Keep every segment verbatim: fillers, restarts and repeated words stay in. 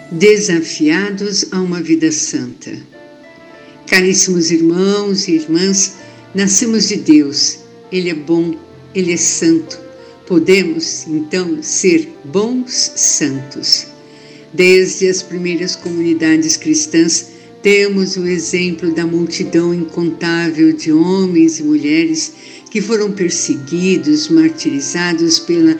Desafiados a uma vida santa. Caríssimos irmãos e irmãs, nascemos de Deus, Ele é bom, Ele é santo. Podemos, então, ser bons santos. Desde as primeiras comunidades cristãs, temos o exemplo da multidão incontável de homens e mulheres que foram perseguidos, martirizados pela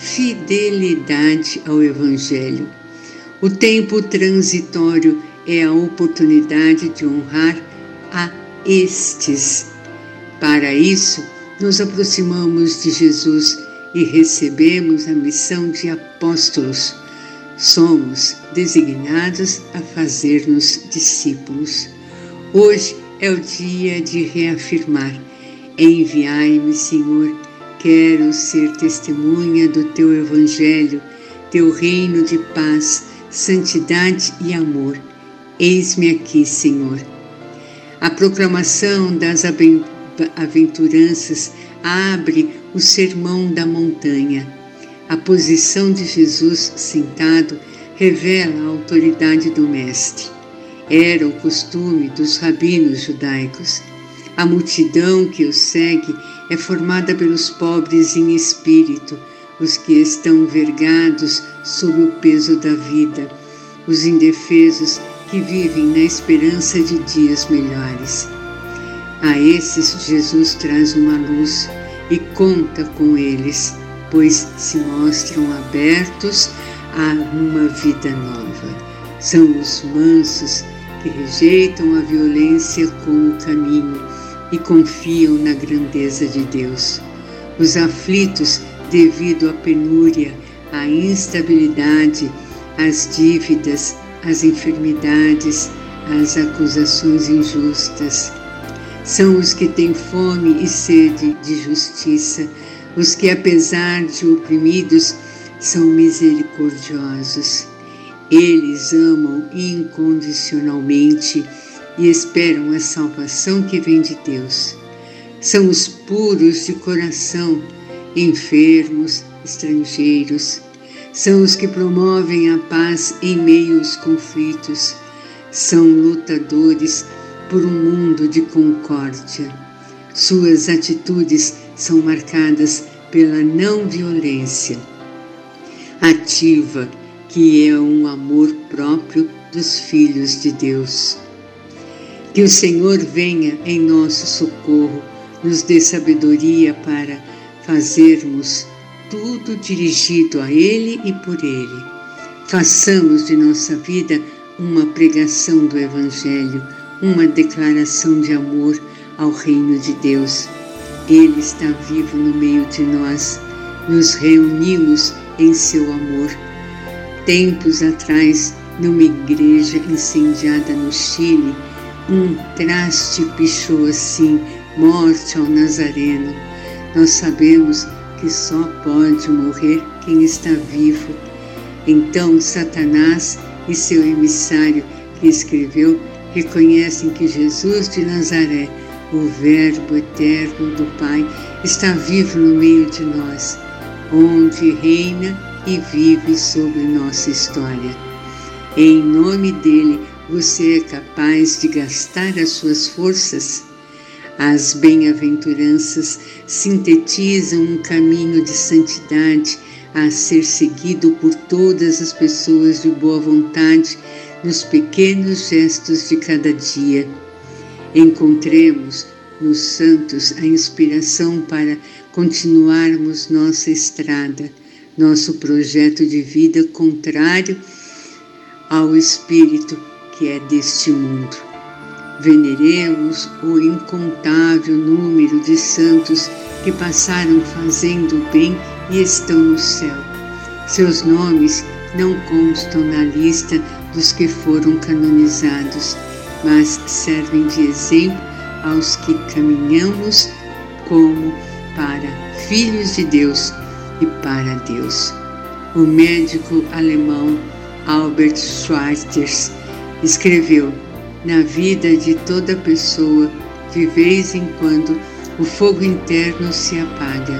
fidelidade ao Evangelho. O tempo transitório é a oportunidade de honrar a estes. Para isso, nos aproximamos de Jesus e recebemos a missão de apóstolos. Somos designados a fazer-nos discípulos. Hoje é o dia de reafirmar: enviai-me, Senhor, quero ser testemunha do Teu Evangelho, Teu reino de paz, santidade e amor. Eis-me aqui, Senhor. A proclamação das aventuranças abre o sermão da montanha. A posição de Jesus sentado revela a autoridade do Mestre. Era o costume dos rabinos judaicos. A multidão que o segue é formada pelos pobres em espírito, os que estão vergados sob o peso da vida, os indefesos que vivem na esperança de dias melhores. A esses Jesus traz uma luz e conta com eles, pois se mostram abertos a uma vida nova. São os mansos que rejeitam a violência como caminho e confiam na grandeza de Deus. Os aflitos devido à penúria, à instabilidade, às dívidas, às enfermidades, às acusações injustas. São os que têm fome e sede de justiça, os que, apesar de oprimidos, são misericordiosos. Eles amam incondicionalmente e esperam a salvação que vem de Deus. São os puros de coração, enfermos, estrangeiros. São os que promovem a paz em meio aos conflitos. São lutadores por um mundo de concórdia. Suas atitudes são marcadas pela não violência ativa, que é um amor próprio dos filhos de Deus. Que o Senhor venha em nosso socorro, nos dê sabedoria para fazermos tudo dirigido a Ele e por Ele. Façamos de nossa vida uma pregação do Evangelho, uma declaração de amor ao reino de Deus. Ele está vivo no meio de nós. Nos reunimos em seu amor. Tempos atrás, numa igreja incendiada no Chile, um traste pichou assim: morte ao Nazareno. Nós sabemos que só pode morrer quem está vivo. Então Satanás e seu emissário que escreveu reconhecem que Jesus de Nazaré, o Verbo eterno do Pai, está vivo no meio de nós, onde reina e vive sobre nossa história. Em nome dele, você é capaz de gastar as suas forças? As bem-aventuranças sintetizam um caminho de santidade a ser seguido por todas as pessoas de boa vontade nos pequenos gestos de cada dia. Encontremos nos santos a inspiração para continuarmos nossa estrada, nosso projeto de vida contrário ao espírito que é deste mundo. Veneremos o incontável número de santos que passaram fazendo o bem e estão no céu. Seus nomes não constam na lista dos que foram canonizados, mas servem de exemplo aos que caminhamos como para filhos de Deus e para Deus. O médico alemão Albert Schweitzer escreveu: na vida de toda pessoa, de vez em quando, o fogo interno se apaga.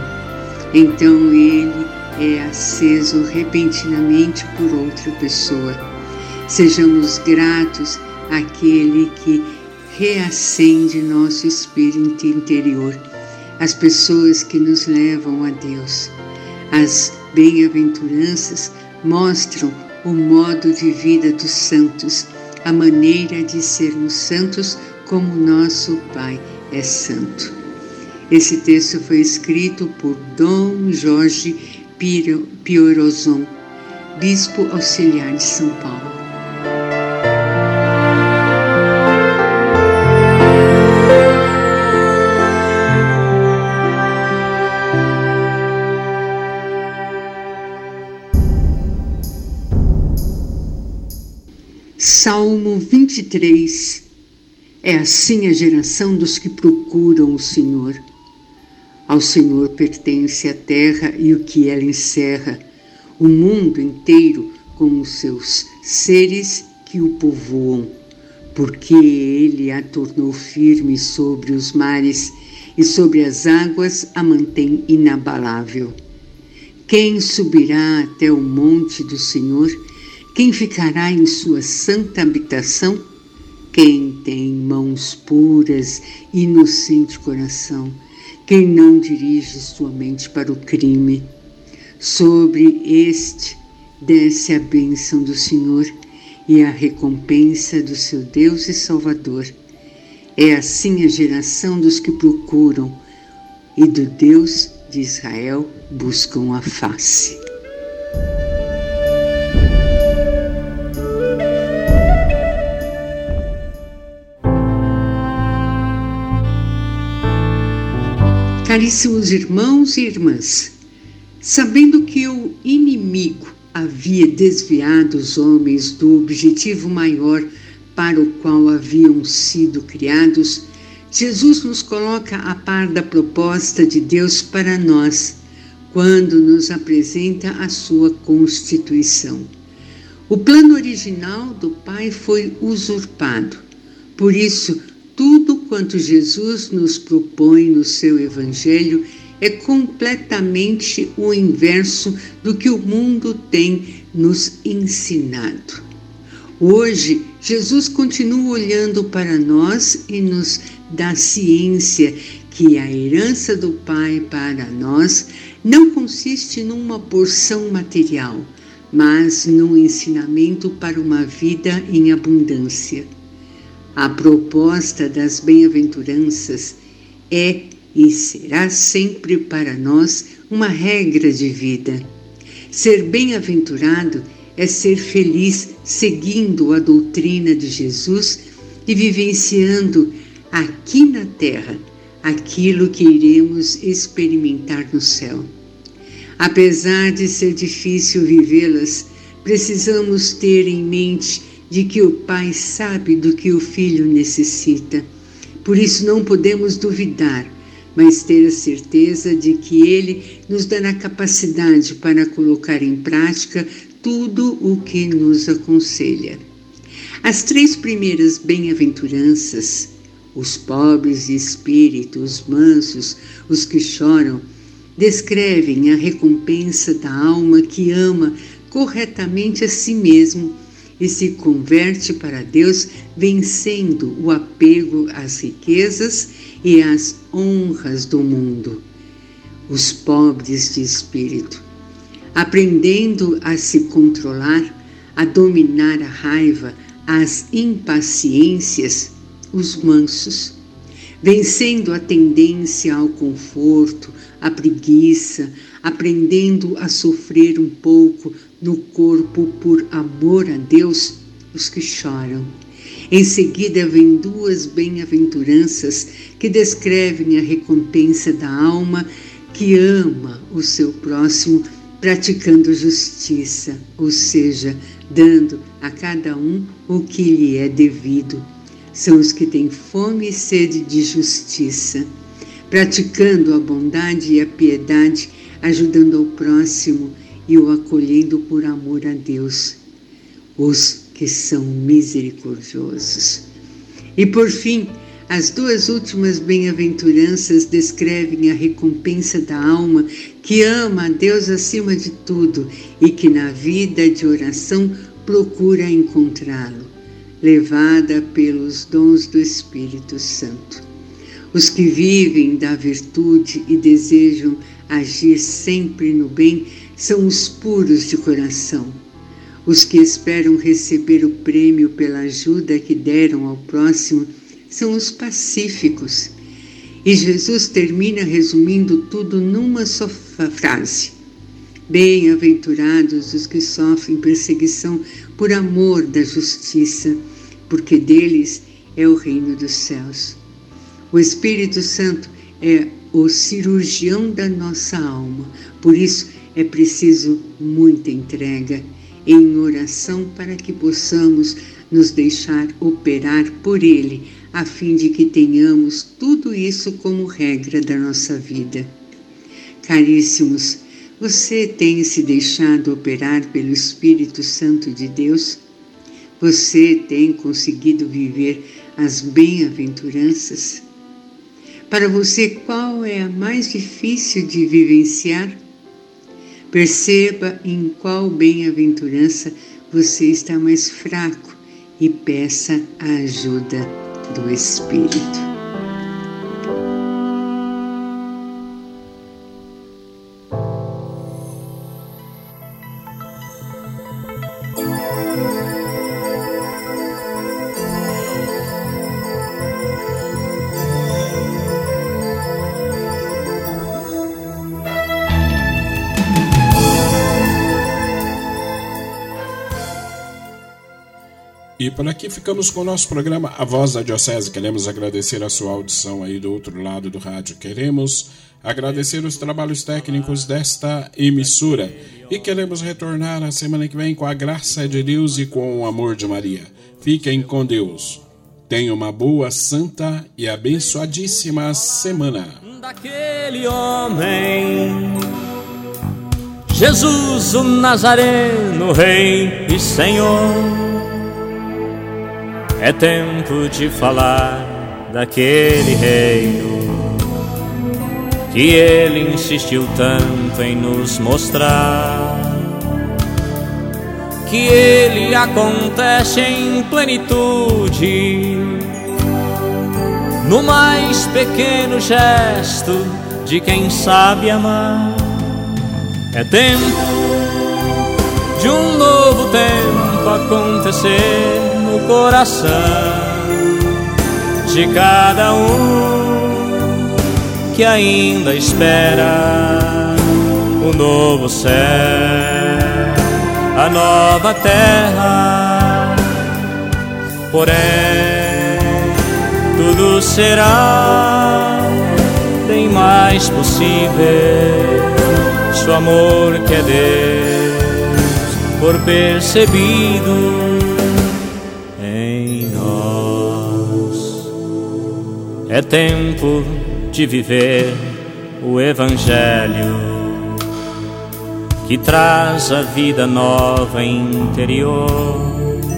Então ele é aceso repentinamente por outra pessoa. Sejamos gratos àquele que reacende nosso espírito interior, as pessoas que nos levam a Deus. As bem-aventuranças mostram o modo de vida dos santos, a maneira de sermos santos como nosso Pai é santo. Esse texto foi escrito por Dom Jorge Piorozon, bispo auxiliar de São Paulo. Salmo vinte e três. É assim a geração dos que procuram o Senhor. Ao Senhor pertence a terra e o que ela encerra, o mundo inteiro com os seus seres que o povoam, porque Ele a tornou firme sobre os mares e sobre as águas a mantém inabalável. Quem subirá até o monte do Senhor? Quem ficará em sua santa habitação? Quem tem mãos puras e inocente coração, quem não dirige sua mente para o crime. Sobre este desce a bênção do Senhor e a recompensa do seu Deus e Salvador. É assim a geração dos que procuram e do Deus de Israel buscam a face. Caríssimos irmãos e irmãs, sabendo que o inimigo havia desviado os homens do objetivo maior para o qual haviam sido criados, Jesus nos coloca a par da proposta de Deus para nós, quando nos apresenta a sua constituição. O plano original do Pai foi usurpado. Por isso, tudo quanto Jesus nos propõe no seu Evangelho é completamente o inverso do que o mundo tem nos ensinado. Hoje, Jesus continua olhando para nós e nos dá ciência que a herança do Pai para nós não consiste numa porção material, mas num ensinamento para uma vida em abundância. A proposta das bem-aventuranças é e será sempre para nós uma regra de vida. Ser bem-aventurado é ser feliz seguindo a doutrina de Jesus e vivenciando aqui na terra aquilo que iremos experimentar no céu. Apesar de ser difícil vivê-las, precisamos ter em mente de que o Pai sabe do que o Filho necessita. Por isso não podemos duvidar, mas ter a certeza de que Ele nos dará capacidade para colocar em prática tudo o que nos aconselha. As três primeiras bem-aventuranças, os pobres de espírito, os mansos, os que choram, descrevem a recompensa da alma que ama corretamente a si mesmo e se converte para Deus, vencendo o apego às riquezas e às honras do mundo. Os pobres de espírito, aprendendo a se controlar, a dominar a raiva, as impaciências, os mansos, vencendo a tendência ao conforto, a preguiça, aprendendo a sofrer um pouco no corpo por amor a Deus, os que choram. Em seguida vem duas bem-aventuranças que descrevem a recompensa da alma que ama o seu próximo, praticando justiça, ou seja, dando a cada um o que lhe é devido. São os que têm fome e sede de justiça, praticando a bondade e a piedade, ajudando ao próximo e o acolhendo por amor a Deus, os que são misericordiosos. E por fim, as duas últimas bem-aventuranças descrevem a recompensa da alma que ama a Deus acima de tudo e que na vida de oração procura encontrá-lo, levada pelos dons do Espírito Santo. Os que vivem da virtude e desejam agir sempre no bem são os puros de coração. Os que esperam receber o prêmio pela ajuda que deram ao próximo são os pacíficos. E Jesus termina resumindo tudo numa só frase: bem-aventurados os que sofrem perseguição por amor da justiça, porque deles é o reino dos céus. O Espírito Santo é o cirurgião da nossa alma, por isso é preciso muita entrega em oração para que possamos nos deixar operar por Ele, a fim de que tenhamos tudo isso como regra da nossa vida. Caríssimos, você tem se deixado operar pelo Espírito Santo de Deus? Você tem conseguido viver as bem-aventuranças? Para você, qual é a mais difícil de vivenciar? Perceba em qual bem-aventurança você está mais fraco e peça a ajuda do Espírito. E por aqui ficamos com o nosso programa A Voz da Diocese. Queremos agradecer a sua audição aí do outro lado do rádio. Queremos agradecer os trabalhos técnicos desta emissora. E queremos retornar a semana que vem com a graça de Deus e com o amor de Maria. Fiquem com Deus. Tenham uma boa, santa e abençoadíssima semana. Daquele homem, Jesus o Nazareno, Rei e Senhor. É tempo de falar daquele reino que ele insistiu tanto em nos mostrar, que ele acontece em plenitude no mais pequeno gesto de quem sabe amar. É tempo de um novo tempo acontecer no coração de cada um que ainda espera o novo céu, a nova terra. Porém, tudo será bem mais possível se o amor que é Deus for percebido em nós. É tempo de viver o Evangelho que traz a vida nova interior.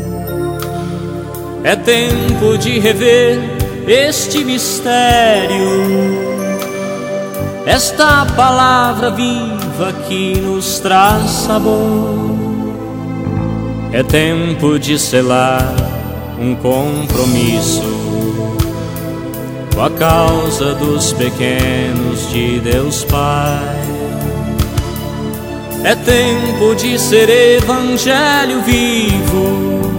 É tempo de rever este mistério, esta palavra viva que nos traz sabor. É tempo de selar um compromisso com a causa dos pequenos de Deus Pai. É tempo de ser evangelho vivo,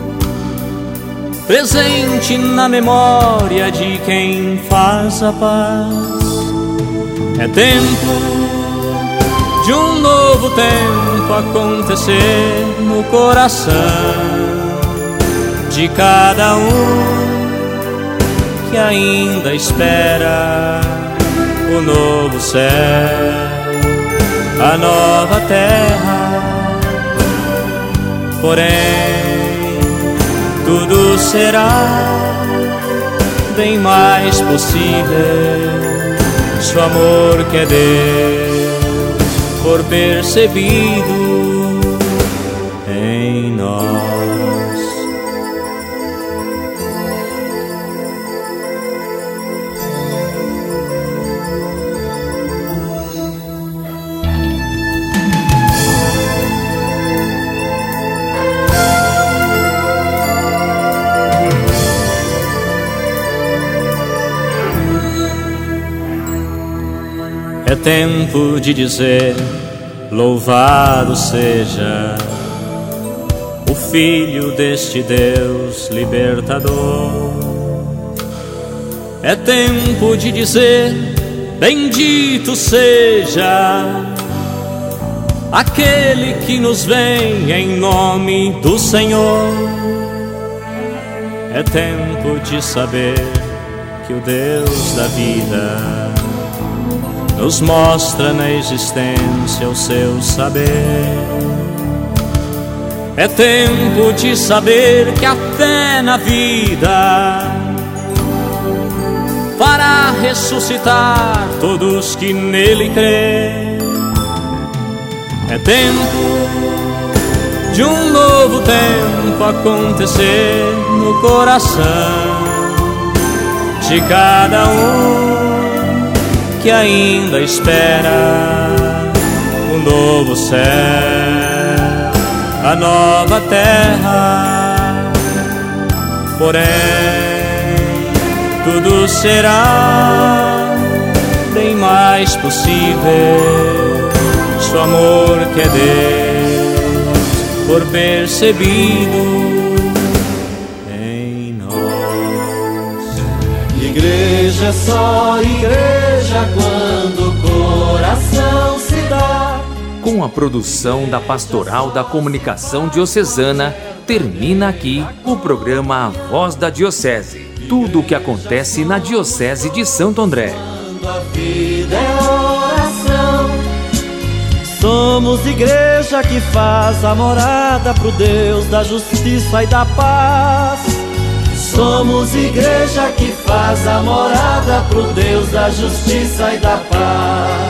presente na memória de quem faz a paz. É tempo de um novo tempo acontecer no coração de cada um que ainda espera o novo céu, a nova terra. Porém, tudo será bem mais possível se o amor que é Deus for percebido em nós. tempo de dizer: louvado seja o Filho deste Deus libertador. É tempo de dizer: bendito seja aquele que nos vem em nome do Senhor. É tempo de saber que o Deus da vida nos mostra na existência o seu saber. É tempo de saber que a fé na vida fará ressuscitar todos que nele crêem. É tempo de um novo tempo acontecer no coração de cada um que ainda espera um novo céu, a nova terra. Porém, tudo será bem mais possível se o amor que é Deus for percebido em nós. Igreja é só igreja quando o coração se dá. Com a produção da Pastoral da Comunicação Diocesana, termina aqui o programa A Voz da Diocese. Tudo o que acontece na Diocese de Santo André. A vida é oração. Somos igreja que faz a morada pro Deus da justiça e da paz. Somos igreja que faz a morada pro Deus da justiça e da paz.